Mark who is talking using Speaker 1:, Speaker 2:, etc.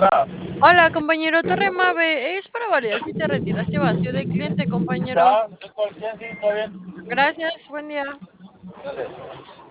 Speaker 1: Hola, compañero Torremave, es para validar si te retiraste vacío de cliente, compañero.
Speaker 2: Ya, entonces, ¿cuál? Sí, sí, está bien.
Speaker 1: Gracias, buen día.
Speaker 2: Dale.